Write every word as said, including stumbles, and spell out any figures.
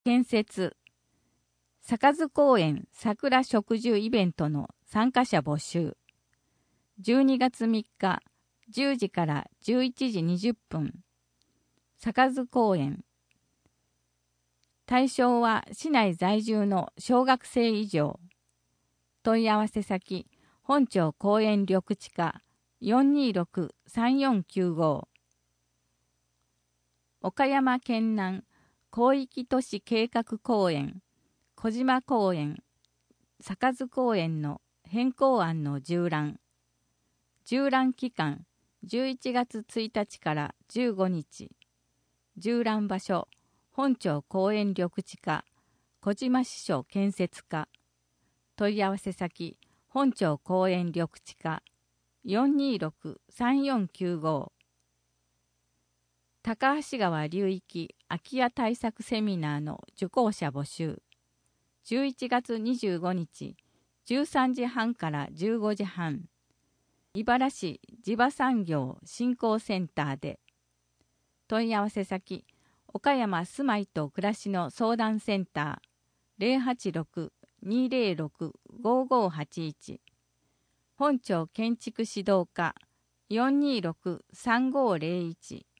建設坂津公園桜植樹イベントの参加者募集。じゅうにがつみっかじゅうじからじゅういちじにじゅっぷん。坂津公園。対象は市内在住の小学生以上。問い合わせ先、本町公園緑地課 よんにーろくさんよんきゅうご。岡山県南広域都市計画公園、小島公園、坂津公園の変更案の縦覧。縦覧期間じゅういちがつついたちからじゅうごにち。縦覧場所、本町公園緑地課、小島支所建設課。問い合わせ先、本町公園緑地課 よんにーろくさんよんきゅうご。高橋川流域空き家対策セミナーの受講者募集。じゅういちがつにじゅうごにち、じゅうさんじはんからじゅうごじはん。茨市地場産業振興センターで。問い合わせ先、岡山住まいと暮らしの相談センター ゼロはちろく にーぜろろく ごーごーはちいち。本町建築指導課 よんにーろくさんごーぜろいち。